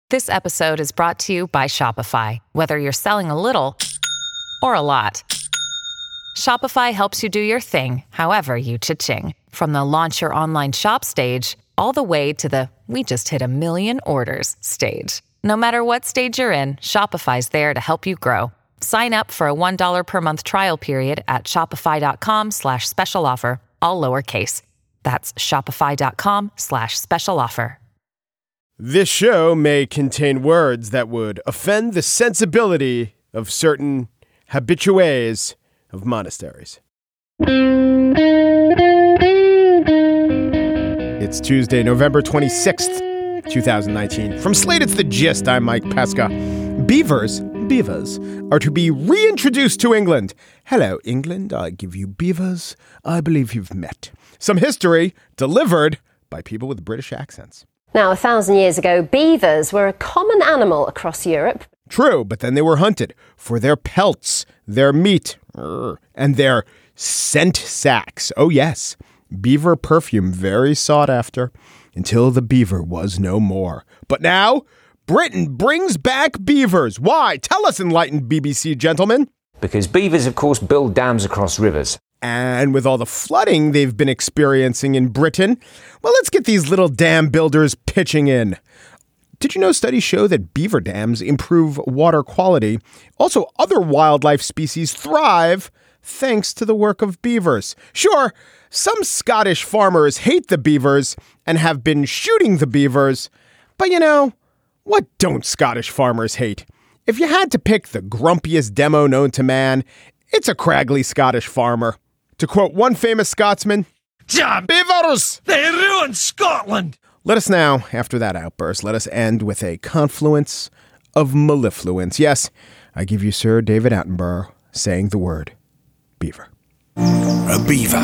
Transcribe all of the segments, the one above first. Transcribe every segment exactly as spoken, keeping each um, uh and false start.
This episode is brought to you by Shopify. Whether you're selling a little or a lot, Shopify helps you do your thing, however you cha-ching. From the launch your online shop stage, all the way to the we just hit a million orders stage. No matter what stage you're in, Shopify's there to help you grow. Sign up for a one dollar per month trial period at shopify.com slash special offer, all lowercase. That's shopify.com slash special offer. This show may contain words that would offend the sensibility of certain habitués of monasteries. It's Tuesday, November twenty-sixth, twenty nineteen. From Slate, it's The Gist. I'm Mike Pesca. Beavers, beavers, are to be reintroduced to England. Hello, England. I give you beavers I believe you've met. Some history delivered by people with British accents. Now, a thousand years ago, beavers were a common animal across Europe. True, but then they were hunted for their pelts, their meat, and their scent sacks. Oh, yes, beaver perfume, very sought after, until the beaver was no more. But now, Britain brings back beavers. Why? Tell us, enlightened B B C gentlemen. Because beavers, of course, build dams across rivers. And with all the flooding they've been experiencing in Britain, well, let's get these little dam builders pitching in. Did you know studies show that beaver dams improve water quality? Also, other wildlife species thrive thanks to the work of beavers. Sure, some Scottish farmers hate the beavers and have been shooting the beavers. But you know, what don't Scottish farmers hate? If you had to pick the grumpiest demo known to man, it's a craggy Scottish farmer. To quote one famous Scotsman, "Damn beavers! They ruined Scotland!" Let us now, after that outburst, let us end with a confluence of mellifluence. Yes, I give you Sir David Attenborough saying the word beaver. A beaver.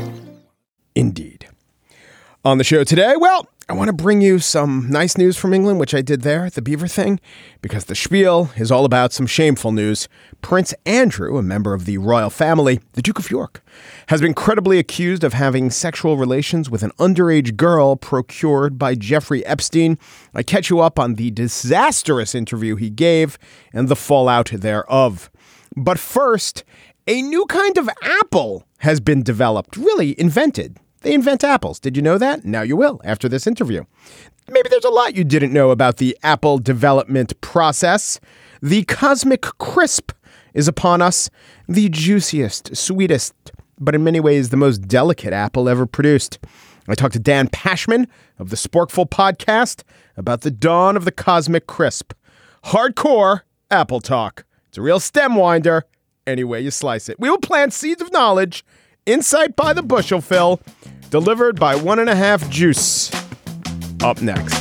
Indeed. On the show today, well, I want to bring you some nice news from England, which I did there, the beaver thing, because the spiel is all about some shameful news. Prince Andrew, a member of the royal family, the Duke of York, has been credibly accused of having sexual relations with an underage girl procured by Jeffrey Epstein. I catch you up on the disastrous interview he gave and the fallout thereof. But first, a new kind of apple has been developed, really invented. They invent apples. Did you know that? Now you will after this interview. Maybe there's a lot you didn't know about the apple development process. The Cosmic Crisp is upon us. The juiciest, sweetest, but in many ways the most delicate apple ever produced. I talked to Dan Pashman of the Sporkful podcast about the dawn of the Cosmic Crisp. Hardcore apple talk. It's a real stem winder any way you slice it. We will plant seeds of knowledge. Insight by the bushel, Phil. Delivered by one and a half juice. Up next.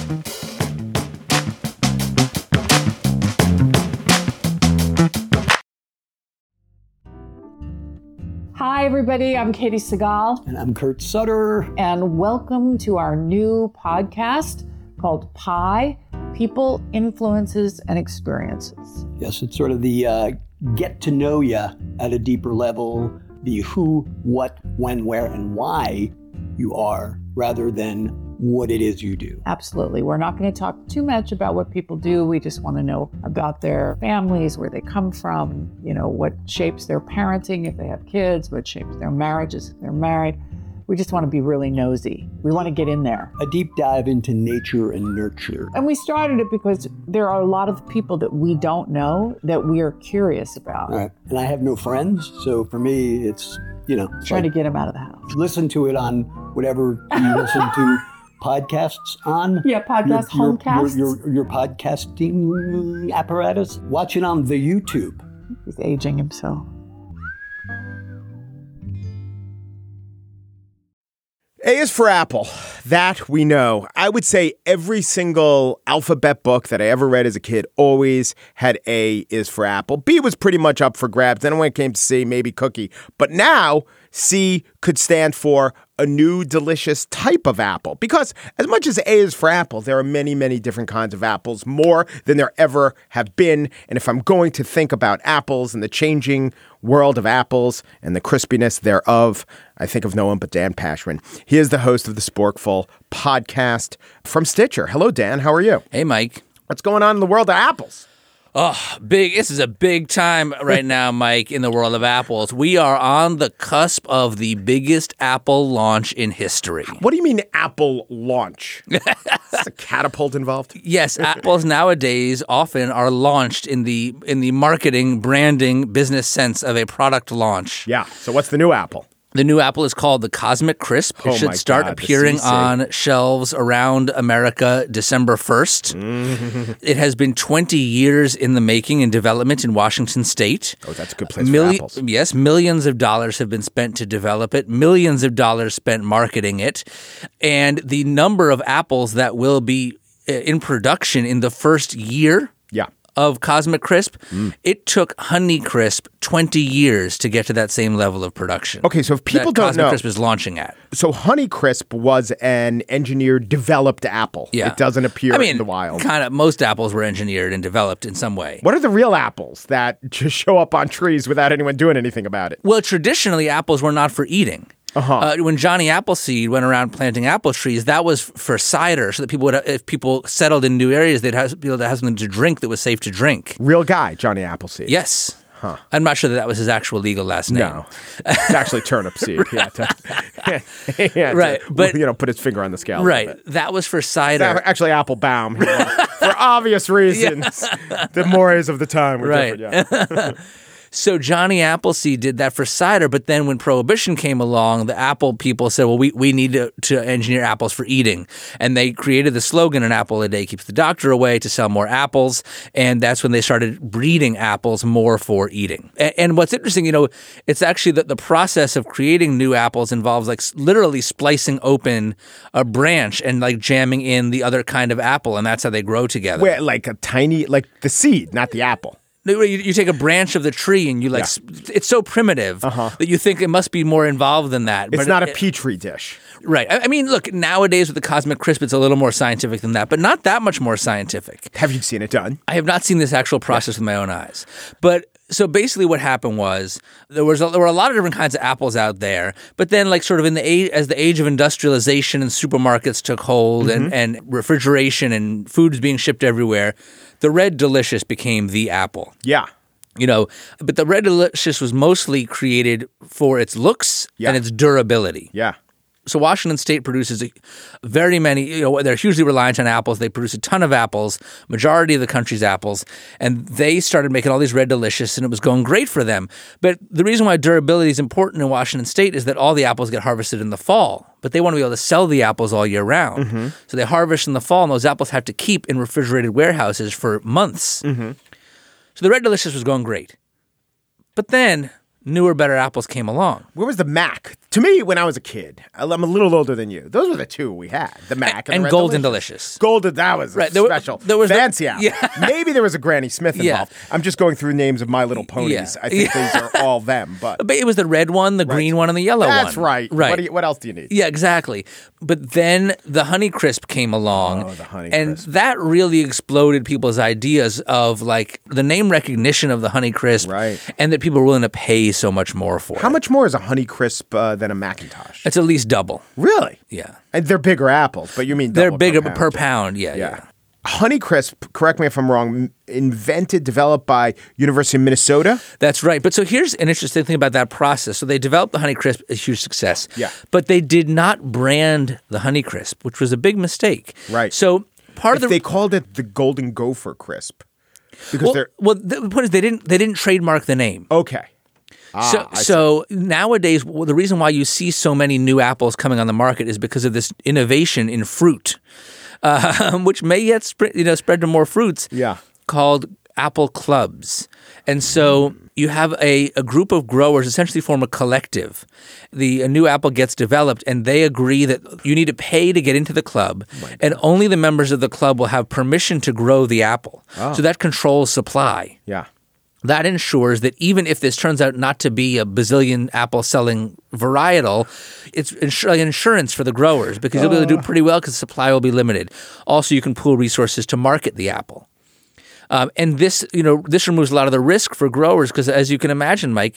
Hi, everybody. I'm Katie Segal. And I'm Kurt Sutter. And welcome to our new podcast called Pi, People, Influences, and Experiences. Yes, it's sort of the uh, get to know you at a deeper level. The who, what, when, where, and why you are, rather than what it is you do. Absolutely. We're not going to talk too much about what people do. We just want to know about their families, where they come from, you know, what shapes their parenting if they have kids, what shapes their marriages if they're married. We just want to be really nosy. We want to get in there. A deep dive into nature and nurture. And we started it because there are a lot of people that we don't know that we are curious about. All right. And I have no friends. So for me, it's, you know. Trying like, to get them out of the house. Listen to it on whatever you listen to podcasts on. Yeah, podcast, your, homecasts. Your, your, your, your podcasting apparatus. Watch it on the YouTube. He's aging himself. A is for apple. That we know. I would say every single alphabet book that I ever read as a kid always had A is for apple. B was pretty much up for grabs. Then when it came to C, maybe cookie. But now C could stand for a new delicious type of apple. Because as much as A is for apple, there are many, many different kinds of apples, more than there ever have been. And if I'm going to think about apples and the changing world of apples and the crispiness thereof, I think of no one but Dan Pashman. He is the host of the Sporkful podcast from Stitcher. Hello, Dan. How are you? Hey, Mike. What's going on in the world of apples? Oh, big. This is a big time right now, Mike, in the world of apples. We are on the cusp of the biggest Apple launch in history. What do you mean Apple launch? Is a catapult involved? Yes, apples nowadays often are launched in the in the marketing, branding, business sense of a product launch. Yeah. So what's the new Apple? The new Apple is called the Cosmic Crisp. It Oh should my start God, the appearing C C. on shelves around America December first. It has been twenty years in the making and development in Washington State. Oh, that's a good place Milli- for apples. Yes, millions of dollars have been spent to develop it, millions of dollars spent marketing it, and the number of apples that will be uh, in production in the first year Yeah. of Cosmic Crisp, it took Honey Crisp twenty years to get to that same level of production. Okay, so if people that don't Cosmic know, Crisp is launching at. so Honeycrisp was an engineered, developed apple. Yeah. It doesn't appear I mean, in the wild. Kind of most apples were engineered and developed in some way. What are the real apples that just show up on trees without anyone doing anything about it? Well, traditionally, apples were not for eating. Uh-huh. Uh, when Johnny Appleseed went around planting apple trees, that was for cider, so that people would, if people settled in new areas, they'd have, be able to have something to drink that was safe to drink. Real guy, Johnny Appleseed. Yes. Huh. I'm not sure that that was his actual legal last name. No. It's actually turnip seed. He had to, he had Right, to, but- you know, put his finger on the scale. a Right. little bit. That was for cider. Actually, Applebaum. He was, for obvious reasons. The mores of the time were Right. different. Yeah. So Johnny Appleseed did that for cider, but then when Prohibition came along, the Apple people said, well, we, we need to, to engineer apples for eating. And they created the slogan, an apple a day keeps the doctor away, to sell more apples. And that's when they started breeding apples more for eating. And, and what's interesting, you know, it's actually that the process of creating new apples involves like s- literally splicing open a branch and like jamming in the other kind of apple. And that's how they grow together. Where, like a tiny, like the seed, not the apple. You, you take a branch of the tree and you like, Yeah. s- it's so primitive that you think it must be more involved than that. It's but not it, a petri dish. Right. I, I mean, look, nowadays with the Cosmic Crisp, it's a little more scientific than that, but not that much more scientific. Have you seen it done? I have not seen this actual process with my own eyes. But so basically what happened was there was a, there were a lot of different kinds of apples out there, but then like sort of in the age, as the age of industrialization and supermarkets took hold and, and refrigeration and foods being shipped everywhere, the Red Delicious became the apple. Yeah. You know, but the Red Delicious was mostly created for its looks Yeah. and its durability. Yeah. So Washington State produces a, very many, you know, they're hugely reliant on apples. They produce a ton of apples, majority of the country's apples, and they started making all these Red Delicious, and it was going great for them. But the reason why durability is important in Washington State is that all the apples get harvested in the fall, but they want to be able to sell the apples all year round. Mm-hmm. So they harvest in the fall, and those apples have to keep in refrigerated warehouses for months. Mm-hmm. So the Red Delicious was going great. But then newer, better apples came along. Where was the Mac? To me, when I was a kid, I'm a little older than you. Those were the two we had: the Mac and, And the Red Golden Delicious. Delicious. Golden, that was Right, there were- special. there was the- fancy apple. yeah. Maybe there was a Granny Smith Yeah. involved. I'm just going through names of My Little Ponies. Yeah. I think Yeah. these are all them. But But it was the red one, the green one, and the yellow one. that's right. Right. What, do you, what else do you need? Yeah, exactly. But then the Honey Crisp came along. Oh, the Honey and Crisp. that really exploded people's ideas of like the name recognition of the Honey Crisp. Right. And that people were willing to pay so much more for How it. much more is a Honey Crisp uh, than a Macintosh? It's at least double. Really? Yeah. And they're bigger apples, but you mean They're double bigger per per pound. pound. Yeah, yeah. Yeah. Honeycrisp, correct me if I'm wrong, m- invented, developed by University of Minnesota. That's right. But so here's an interesting thing about that process. So they developed the Honey Crisp, a huge success. Yeah. But they did not brand the Honey Crisp, which was a big mistake. Right. So part If of the they called it the Golden Gopher Crisp, because well, they're well, the point is they didn't they didn't trademark the name. okay. Ah, so, I see. so nowadays, well, the reason why you see so many new apples coming on the market is because of this innovation in fruit, uh, which may yet spread, you know, spread to more fruits. Yeah. Called apple clubs, and so you have a, a group of growers essentially form a collective. The a new apple gets developed, and they agree that you need to pay to get into the club, and only the members of the club will have permission to grow the apple. So that controls supply. Yeah. That ensures that even if this turns out not to be a bazillion apple selling varietal, it's insur- insurance for the growers because you'll be able to do pretty well because supply will be limited. Also, you can pool resources to market the apple. Um, and this, you know, this removes a lot of the risk for growers because, as you can imagine, Mike,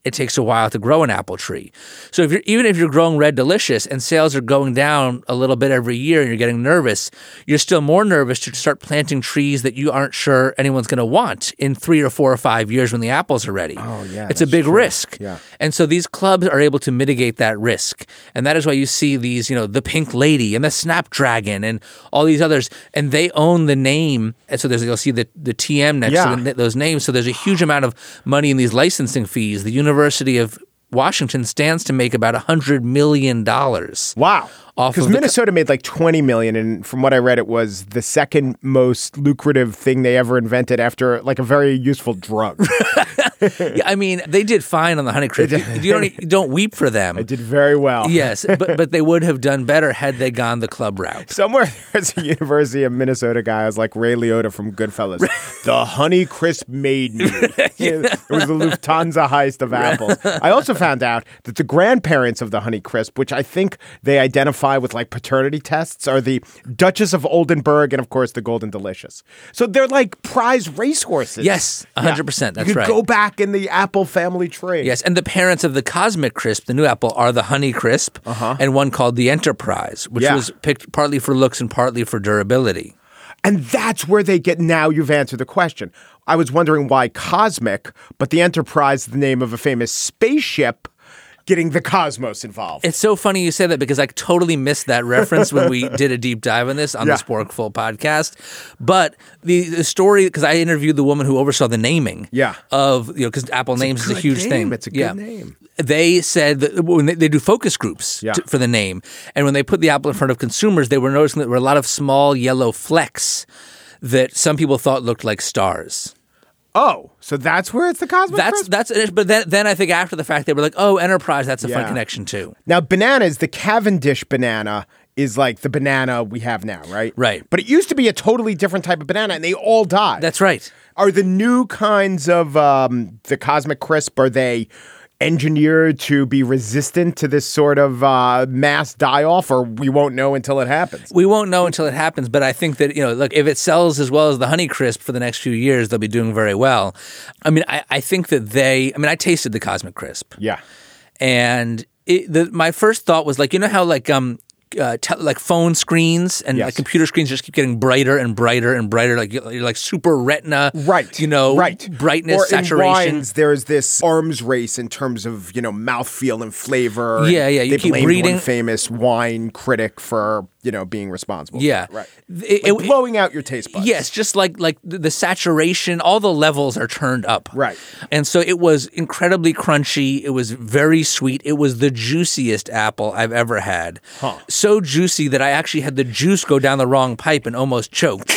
it takes a while to grow an apple tree. So if you're even if you're growing Red Delicious and sales are going down a little bit every year and you're getting nervous, you're still more nervous to start planting trees that you aren't sure anyone's going to want in three or four or five years when the apples are ready. Oh, yeah. It's a that's big true. risk. Yeah. And so these clubs are able to mitigate that risk. And that is why you see these, you know, the Pink Lady and the Snapdragon and all these others, and they own the name. And so there's, you'll see the, the T M next Yeah. to the, those names. So there's a huge amount of money in these licensing fees. The University of Washington stands to make about one hundred million dollars. Wow. Off Because of the co- Minnesota made like twenty million, and from what I read, it was the second most lucrative thing they ever invented after like a very useful drug. Yeah, I mean, they did fine on the Honeycrisp. You, you don't you don't weep for them. I did very well. Yes, but but they would have done better had they gone the club route. Somewhere there's a University of Minnesota guy who's like Ray Liotta from Goodfellas. The Honeycrisp made me. It was the Lufthansa heist of apples. I also found out that the grandparents of the Honeycrisp, which I think they identify with like paternity tests, are the Duchess of Oldenburg and of course the Golden Delicious. So they're like prize racehorses. Yes, one hundred percent. That's you could right. go back in the apple family tree. Yes, and the parents of the Cosmic Crisp, the new apple, are the Honey Crisp Uh-huh. and one called the Enterprise, which Yeah. was picked partly for looks and partly for durability. And that's where they get, now you've answered the question. I was wondering why Cosmic, but the Enterprise is the name of a famous spaceship getting the cosmos involved. It's so funny you say that because I totally missed that reference when we did a deep dive on this on Yeah. the Sporkful podcast. But the, the story, because I interviewed the woman who oversaw the naming Yeah. of, you know, because Apple Names is a good huge name. thing. It's a good yeah. name. They said that when they, they do focus groups Yeah. to, for the name, and when they put the apple in front of consumers, they were noticing that there were a lot of small yellow flecks that some people thought looked like stars. Oh, so that's where it's the Cosmic That's Crisp? that's it. But then then I think after the fact they were like, oh, Enterprise, that's a Yeah. fun connection too. Now, bananas, the Cavendish banana is like the banana we have now, right? Right. But it used to be a totally different type of banana, and they all died. That's right. Are the new kinds of um, the Cosmic Crisp, are they engineered to be resistant to this sort of uh, mass die-off, or we won't know until it happens? We won't know until it happens, but I think that, you know, look, if it sells as well as the Honeycrisp for the next few years, they'll be doing very well. I mean, I, I think that they, I mean, I tasted the Cosmic Crisp. Yeah. And it, the, my first thought was like, you know how like um uh, te- like phone screens and Yes. like computer screens just keep getting brighter and brighter and brighter, like you're, you're like super retina, Right. You know, right. brightness, or saturation. In wines, there's this arms race in terms of, you know, mouthfeel and flavor. Yeah, yeah, you they keep blamed reading- one famous wine critic for, you know, being responsible. for Yeah. it. Right. It- Like it- blowing out your taste buds. Yes, just like like the, the saturation, all the levels are turned up. Right. And so it was incredibly crunchy. It was very sweet. It was the juiciest apple I've ever had. Huh. So juicy that I actually had the juice go down the wrong pipe and almost choked.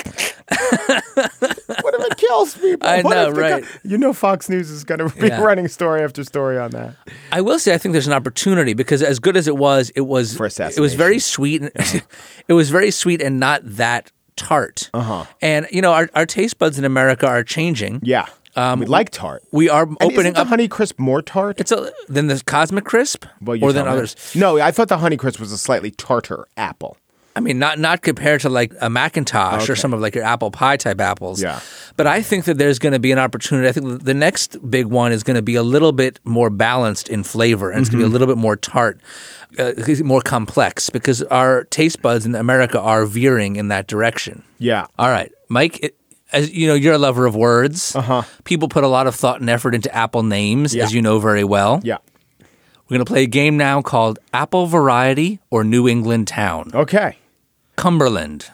What if it kills people? I What know, if the right. guy- you know Fox News is going to be Yeah. running story after story on that. I will say I think there's an opportunity because as good as it was, it was For it was very sweet. And it was very sweet and not that tart. Uh-huh. And you know, our, our taste buds in America are changing. Yeah. we like tart. We are And opening isn't the up. Honey Crisp more tart? It's a than the Cosmic Crisp Well, you or tell than me. others. No, I thought the Honey Crisp was a slightly tartar apple. I mean, not not compared to like a Macintosh or Okay. some of like your apple pie type apples. Yeah. But I think that there's going to be an opportunity. I think the next big one is going to be a little bit more balanced in flavor, and it's Mm-hmm. going to be a little bit more tart, uh, more complex, because our taste buds in America are veering in that direction. Yeah. All right, Mike. It, as you know, you're a lover of words. Uh-huh. People put a lot of thought and effort into apple names, Yeah. as you know very well. Yeah. We're going to play a game now called Apple Variety or New England Town. Okay. Cumberland.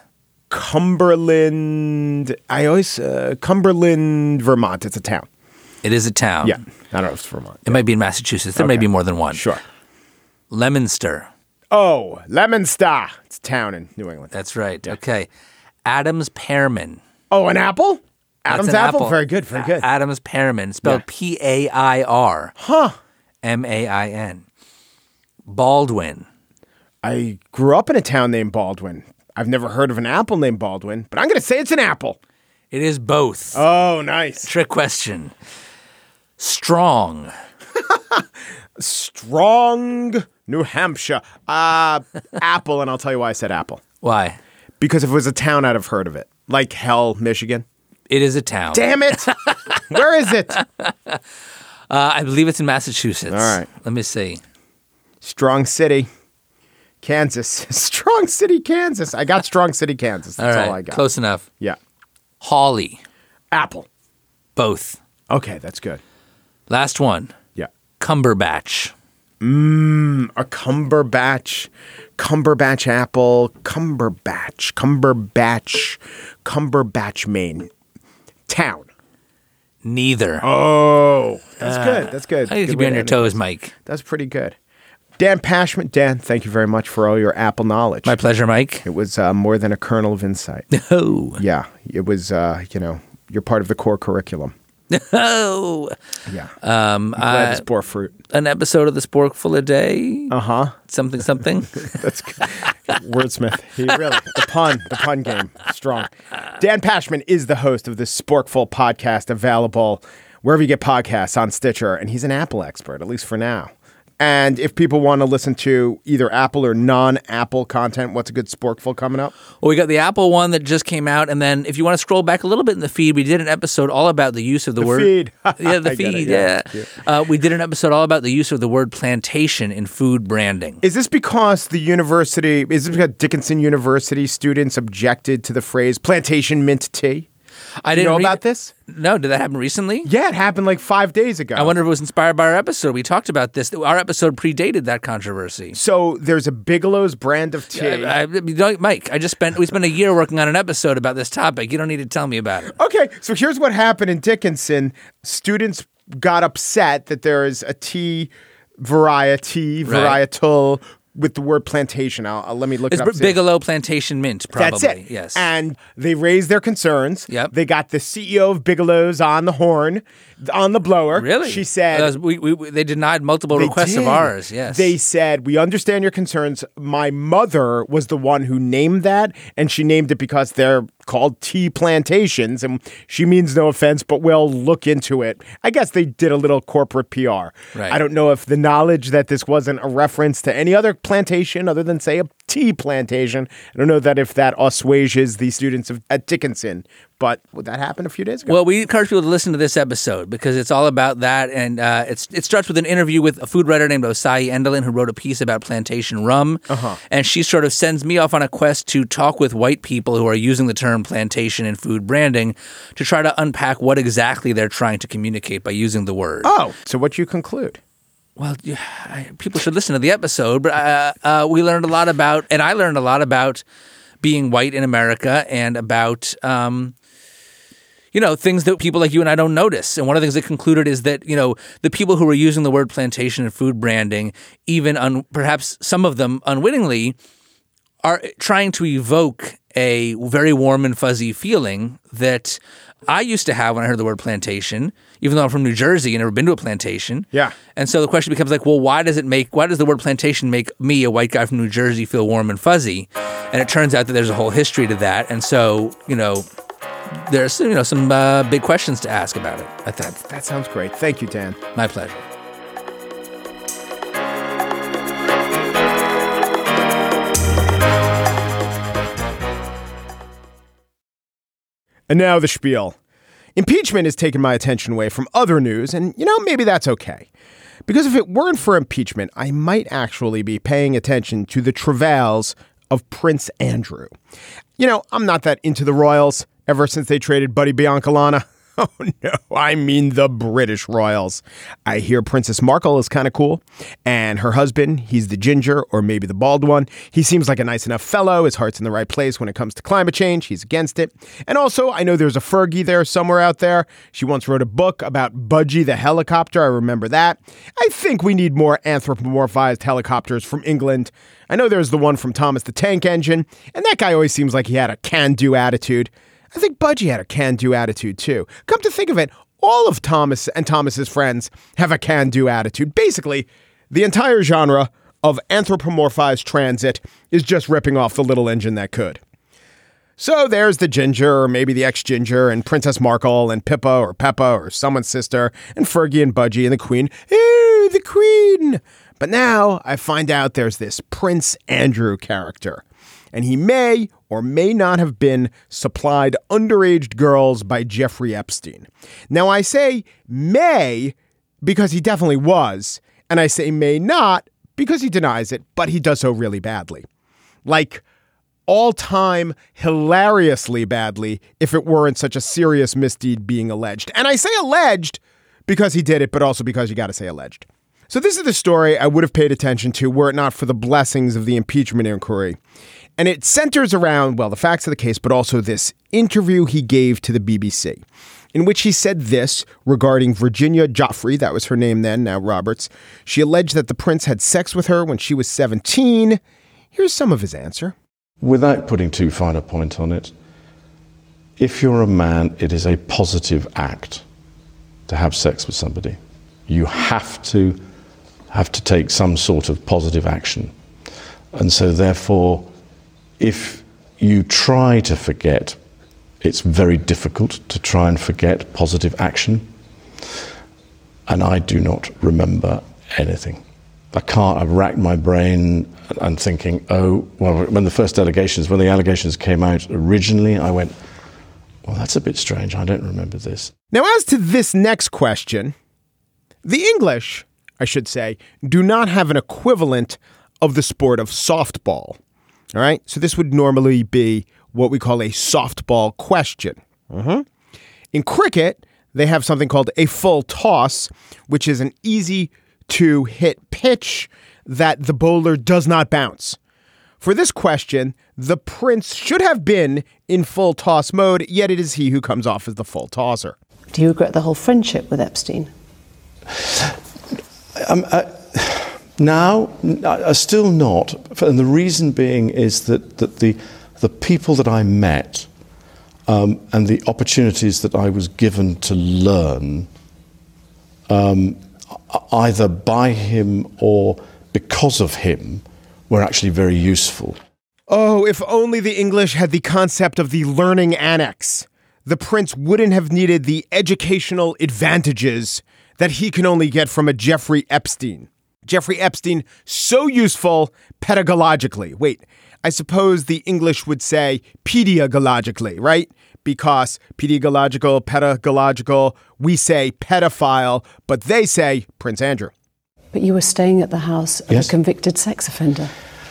Cumberland. I always uh, Cumberland, Vermont. It's a town. It is a town. Yeah. I don't know if it's Vermont. It might be in Massachusetts. There may Okay. be more than one. Sure. Leominster. Oh, Leominster. It's a town in New England. That's right. Okay. Adams Pearman. Oh, an apple? That's Adam's an apple? Very good. Very good. A- Adams Pearman. Spelled Yeah. P A I R. Huh. M A I N. Baldwin. I grew up in a town named Baldwin. I've never heard of an apple named Baldwin, but I'm going to say it's an apple. It is both. Oh, nice. Trick question. Strong. Strong, New Hampshire. Uh, apple, and I'll tell you why I said apple. Why? Because if it was a town, I'd have heard of it. Like Hell, Michigan. It is a town. Damn it! Where is it? Uh, I believe it's in Massachusetts. All right. Let me see. Strong City, Kansas. Strong City, Kansas. I got Strong City, Kansas. That's all right. all I got. Close enough. Yeah. Hawley. Apple. Both. Okay, that's good. Last one. Yeah. Cumberbatch. Mmm, a Cumberbatch. Cumberbatch apple. Cumberbatch. Cumberbatch. Cumberbatch, Maine. Town. Neither. Oh, that's uh, good. That's good. I need good to be on to your end toes, it. Mike. That's pretty good. Dan Pashman. Dan, thank you very much for all your Apple knowledge. My pleasure, Mike. It was uh, more than a kernel of insight. Oh. Yeah, it was, uh, you know, you're part of the core curriculum. Oh. Yeah. Um, I'm glad I, to spore fruit. An episode of The Sporkful a Day. Uh-huh. Something, something. That's good. Wordsmith. He really, the pun, the pun game, strong. Dan Pashman is the host of the Sporkful podcast, available wherever you get podcasts, on Stitcher, and he's an Apple expert, at least for now. And if people want to listen to either Apple or non-Apple content, what's a good Sporkful coming up? Well, we got the Apple one that just came out, and then if you want to scroll back a little bit in the feed, we did an episode all about the use of the, The word feed. yeah, the I get feed. it, yeah. Yeah, uh, we did an episode all about the use of the word plantation in food branding. Is this because the university, is this because Dickinson University students objected to the phrase plantation mint tea? I Do you didn't know read- about this? No, did that happen recently? Yeah, it happened like five days ago. I wonder if it was inspired by our episode. We talked about this. Our episode predated that controversy. So there's a Bigelow's brand of tea. I, I, you know, Mike, I just spent we spent a year working on an episode about this topic. You don't need to tell me about it. Okay, so here's what happened in Dickinson. Students got upset that there is a tea variety, Right. varietal, with the word plantation. I'll, I'll- let me look It's it up. see. Bigelow Plantation Mint, probably. That's it. Yes. And they raised their concerns. Yep. They got the C E O of Bigelow's on the horn, on the blower. Really? She said... That was- we, we, we- they denied multiple They requests of did. ours. Yes. They said, we understand your concerns. My mother was the one who named that, and she named it because they're called tea plantations, and she means no offense, but we'll look into it. I guess they did a little corporate P R. Right. I don't know if the knowledge that this wasn't a reference to any other plantation other than, say, a tea plantation. I don't know that if that assuages the students of, at Dickinson, but that happened a few days ago. Well, we encourage people to listen to this episode because it's all about that, and uh, it's it starts with an interview with a food writer named Osai Endelin who wrote a piece about plantation rum, Uh-huh. and she sort of sends me off on a quest to talk with white people who are using the term plantation in food branding to try to unpack what exactly they're trying to communicate by using the word. oh, so what you conclude? Well, yeah, I, people should listen to the episode, but uh, uh, we learned a lot about, and I learned a lot about being white in America and about, um, you know, things that people like you and I don't notice. And one of the things they concluded is that, you know, the people who were using the word plantation in food branding, even un- perhaps some of them unwittingly, are trying to evoke a very warm and fuzzy feeling that I used to have when I heard the word plantation, even though I'm from New Jersey and never been to a plantation. Yeah. And so the question becomes like, well, why does it make, why does the word plantation make me, a white guy from New Jersey, feel warm and fuzzy? And it turns out that there's a whole history to that. And so, you know, there's, you know, some uh, big questions to ask about it, I think. That sounds great. Thank you, Dan. My pleasure. And now the spiel. Impeachment has taken my attention away from other news, and, you know, maybe that's okay. Because if it weren't for impeachment, I might actually be paying attention to the travails of Prince Andrew. You know, I'm not that into the royals ever since they traded Buddy Biancalana. Oh, no, I mean the British royals. I hear Princess Markle is kind of cool. And her husband, he's the ginger or maybe the bald one. He seems like a nice enough fellow. His heart's in the right place when it comes to climate change. He's against it. And also, I know there's a Fergie there somewhere out there. She once wrote a book about Budgie the helicopter. I remember that. I think we need more anthropomorphized helicopters from England. I know there's the one from Thomas the Tank Engine. And that guy always seems like he had a can-do attitude. I think Budgie had a can-do attitude, too. Come to think of it, all of Thomas and Thomas's friends have a can-do attitude. Basically, the entire genre of anthropomorphized transit is just ripping off the little engine that could. So there's the ginger, or maybe the ex-ginger, and Princess Markle, and Pippa, or Peppa, or someone's sister, and Fergie, and Budgie, and the Queen. Hey, the Queen! But now I find out there's this Prince Andrew character. And he may or may not have been supplied underage girls by Jeffrey Epstein. Now, I say may because he definitely was. And I say may not because he denies it, but he does so really badly. Like all-time hilariously badly if it weren't such a serious misdeed being alleged. And I say alleged because he did it, but also because you got to say alleged. So this is the story I would have paid attention to were it not for the blessings of the impeachment inquiry. And it centers around, well, the facts of the case, but also this interview he gave to the B B C, in which he said this regarding Virginia Giuffre, that was her name then, now Roberts. She alleged that the prince had sex with her when she was seventeen. Here's some of his answer. Without putting too fine a point on it, if you're a man, it is a positive act to have sex with somebody. You have to have to take some sort of positive action. And so therefore, if you try to forget, it's very difficult to try and forget positive action. And I do not remember anything. I can't, I've racked my brain and thinking, oh, well, when the first allegations, when the allegations came out originally, I went, well, that's a bit strange. I don't remember this. Now, as to this next question, the English, I should say, do not have an equivalent of the sport of softball. All right. So this would normally be what we call a softball question. Mm-hmm. In cricket, they have something called a full toss, which is an easy to hit pitch that the bowler does not bounce. For this question, the prince should have been in full toss mode, yet it is he who comes off as the full tosser. Do you regret the whole friendship with Epstein? Um, uh, now, uh, still not. And the reason being is that, that the, the people that I met um, and the opportunities that I was given to learn, um, either by him or because of him, were actually very useful. Oh, if only the English had the concept of the learning annex. The prince wouldn't have needed the educational advantages that he can only get from a Jeffrey Epstein. Jeffrey Epstein, so useful pedagogically. Wait, I suppose the English would say pedagogically, right? Because pedagogical, pedagogical, we say pedophile, but they say Prince Andrew. But you were staying at the house of Yes. a convicted sex offender.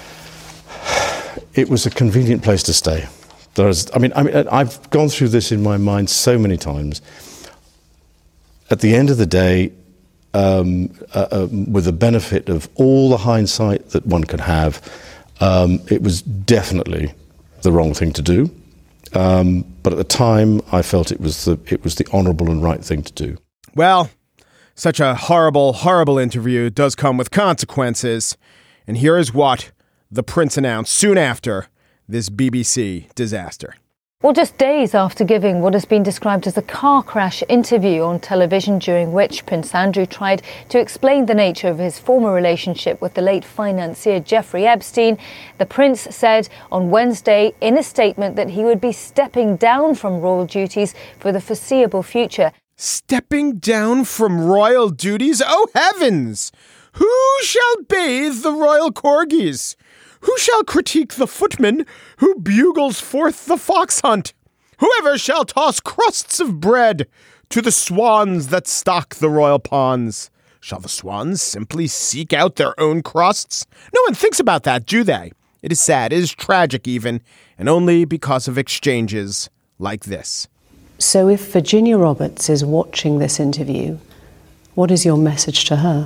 It was a convenient place to stay. There's, I mean, I mean, I've gone through this in my mind so many times. At the end of the day, um, uh, uh, with the benefit of all the hindsight that one could have, um, it was definitely the wrong thing to do. Um, but at the time, I felt it was the it was the honourable and right thing to do. Well, such a horrible, horrible interview does come with consequences. And here is what the prince announced soon after this B B C disaster. Well, just days after giving what has been described as a car crash interview on television, during which Prince Andrew tried to explain the nature of his former relationship with the late financier Jeffrey Epstein, the prince said on Wednesday in a statement that he would be stepping down from royal duties for the foreseeable future. Stepping down from royal duties? Oh, heavens! Who shall bathe the royal corgis? Who shall critique the footman who bugles forth the fox hunt? Whoever shall toss crusts of bread to the swans that stock the royal ponds? Shall the swans simply seek out their own crusts? No one thinks about that, do they? It is sad, it is tragic even, and only because of exchanges like this. So if Virginia Roberts is watching this interview, what is your message to her?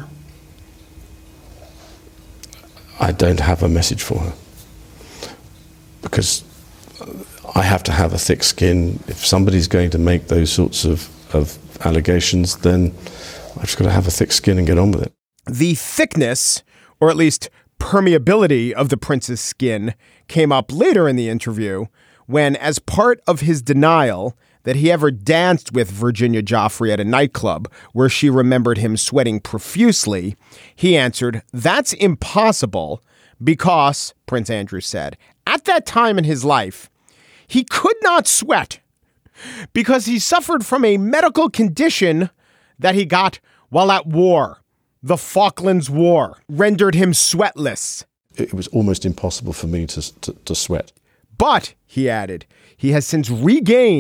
I don't have a message for her because I have to have a thick skin. If somebody's going to make those sorts of, of allegations, then I've just got to have a thick skin and get on with it. The thickness, or at least permeability, of the prince's skin came up later in the interview when, as part of his denial that he ever danced with Virginia Giuffre at a nightclub where she remembered him sweating profusely, he answered, "That's impossible because," Prince Andrew said, "at that time in his life, he could not sweat because he suffered from a medical condition that he got while at war. The Falklands War rendered him sweatless." It was almost impossible for me to, to, to sweat. But, he added, he has since regained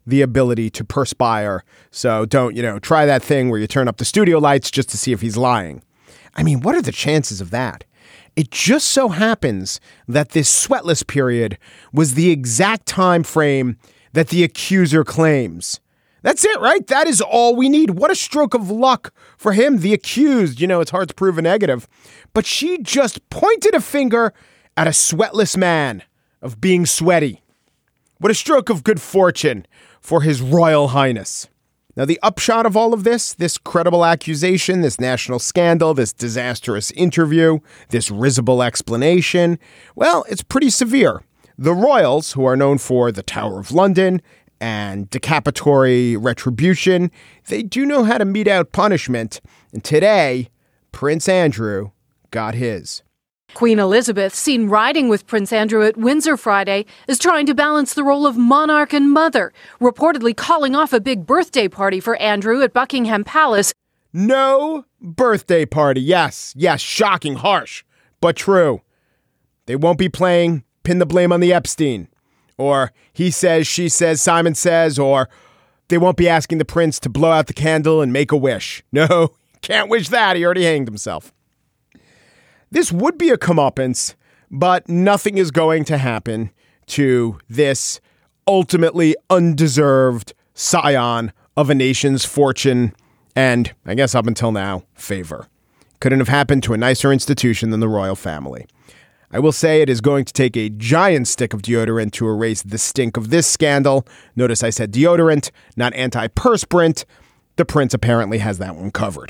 the ability to perspire. So don't, you know, try that thing where you turn up the studio lights just to see if he's lying. I mean, what are the chances of that? It just so happens that this sweatless period was the exact time frame that the accuser claims. That's it, right? That is all we need. What a stroke of luck for him, the accused. You know, it's hard to prove a negative. But she just pointed a finger at a sweatless man of being sweaty. What a stroke of good fortune for His Royal Highness. Now, the upshot of all of this, this credible accusation, this national scandal, this disastrous interview, this risible explanation, well, it's pretty severe. The royals, who are known for the Tower of London and decapitory retribution, they do know how to mete out punishment. And today, Prince Andrew got his. Queen Elizabeth, seen riding with Prince Andrew at Windsor Friday, is trying to balance the role of monarch and mother, reportedly calling off a big birthday party for Andrew at Buckingham Palace. No birthday party. Yes, yes, shocking, harsh, but true. They won't be playing Pin the Blame on the Epstein, or He Says, She Says, Simon Says, or they won't be asking the prince to blow out the candle and make a wish. No, can't wish that. He already hanged himself. This would be a comeuppance, but nothing is going to happen to this ultimately undeserved scion of a nation's fortune and, I guess up until now, favor. Couldn't have happened to a nicer institution than the royal family. I will say it is going to take a giant stick of deodorant to erase the stink of this scandal. Notice I said deodorant, not antiperspirant. The prince apparently has that one covered.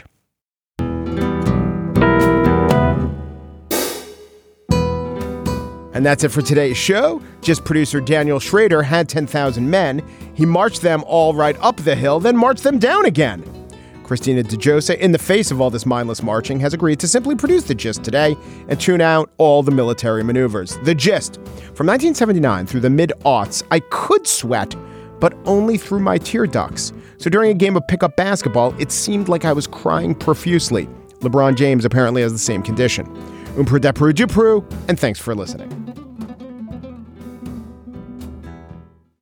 And that's it for today's show. Just producer Daniel Schrader had ten thousand men. He marched them all right up the hill, then marched them down again. Christina DeJosa, in the face of all this mindless marching, has agreed to simply produce The Gist today and tune out all the military maneuvers. The Gist. From nineteen seventy-nine through the mid-aughts, I could sweat, but only through my tear ducts. So during a game of pickup basketball, it seemed like I was crying profusely. LeBron James apparently has the same condition. Umpru depru dupru, and thanks for listening.